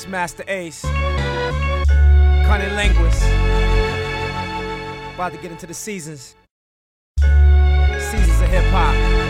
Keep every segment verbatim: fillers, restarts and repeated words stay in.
It's Master Ace, Cunning Linguist. About to get into the seasons. Seasons of hip hop.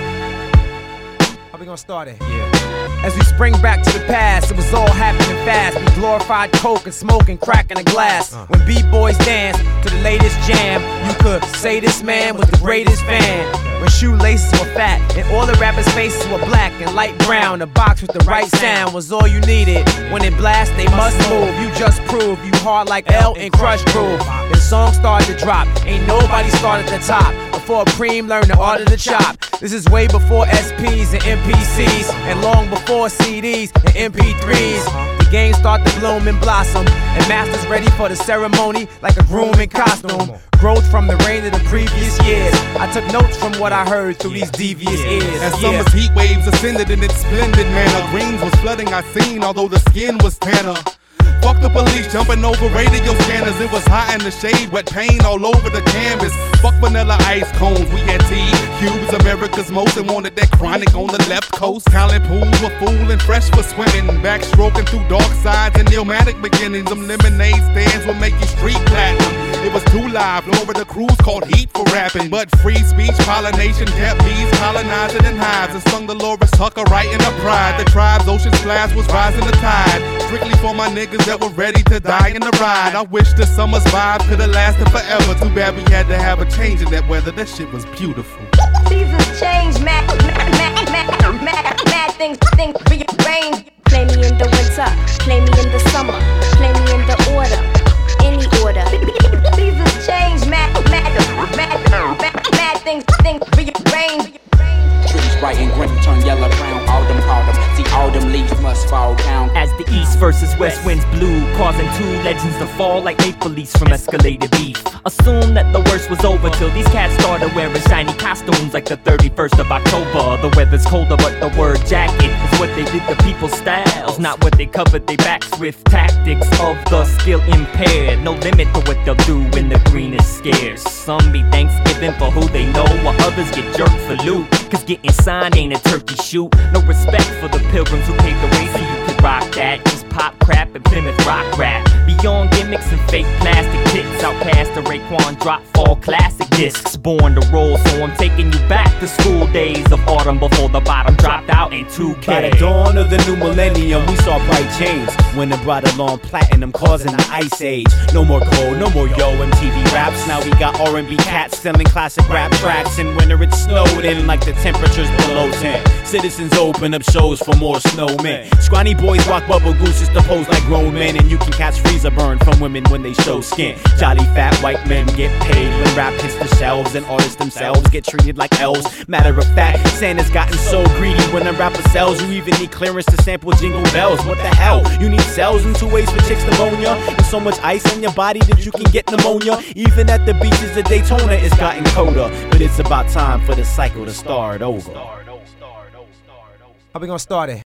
How we gonna start it? Yeah. As we spring back to the past, it was all happening fast. We glorified coke and smoke and crack in a glass. Uh. When B-boys danced to the latest jam, you could say this man was the greatest fan. When shoelaces were fat and all the rappers' faces were black and light brown, a box with the right sound was all you needed. When it blast, they must move. You just prove you hard like L and Crush Groove. Then songs started to drop. Ain't nobody started at the top before Preem learned the art of the chop. This is way before S Ps and M P Cs, and long before C Ds and M P threes. The game start to bloom and blossom, and masters ready for the ceremony like a groom in costume. Growth from the rain of the previous years. I took notes from what I heard through these devious ears. As summer's heat waves ascended in its splendid manner, greens was flooding our scene, although the skin was tanner. Fuck the police jumping over radio scanners. It was hot in the shade, wet paint all over the canvas. Fuck vanilla ice cones, we had tea cubes, America's most, and wanted that chronic on the left coast. Talent pools were full and fresh for swimming, backstroking through dark sides and pneumatic beginnings. Them lemonade stands will make you street platinum. It was too live, Florida cruise called heat for rapping. But free speech, pollination, kept bees colonizing in hives, and stung the Loris Tucker right in the pride. The tribe's ocean splash was rising the tide, strictly for my niggas that were ready to die in the ride. I wish the summer's vibe could have lasted forever. Too bad we had to have a change in that weather. That shit was beautiful. Seasons change, mad, mad, mad, mad, mad, mad things, things rearrange. Play me in the winter, play me in the summer, play me in the order, any order. Seasons change, mad, mad, mad, mad, mad things, things rearrange. Trees bright and green turn yellow brown, autumn autumn. See autumn leaves must fall down. As the east versus west winds blew, causing two legends to fall like maple leaves from escalated beef. Assume that the worst was over till these cats started wearing shiny costumes like the thirty-first of October. The weather's colder, but the word jacket is what they did to people's styles, not what they covered their backs with. Tactics of the skill impaired, no limit to what they'll do when the green is scarce. Some be Thanksgiving for who they know, while others get jerked for loot, cause getting signed ain't a turkey shoot. No respect for the pilgrims who paved the way so you could rock that. Just pop crap and Plymouth rock rap. Beyond gimmicks and fake plastic tits, Outcast to Raekwon drop fall classic discs. Born to roll, so I'm taking you back to school days of autumn before the bottom dropped out in two K. By the dawn of the new millennium, we saw bright change when it brought along platinum, causing the ice age. No more gold, no more yo M T V raps. Now we got R and B cats selling classic rap tracks. In winter it snowed in like the temperatures below ten. Citizens open up shows for more snowmen. Scrawny boys rock bubble gooses to pose like grown men, and you can catch freezer burn from women when they show skin. Jolly fat white men get paid when rap hits the shelves, and artists themselves get treated like elves. Matter of fact, Santa's gotten so greedy when a rapper sells, you even need clearance to sample Jingle Bells. What the hell? You need cells in two ways for chicks pneumonia, and so much ice on your body that you can get pneumonia. Even at the beaches of Daytona, it's gotten colder, but it's about time for the cycle to start over. How we gonna start it?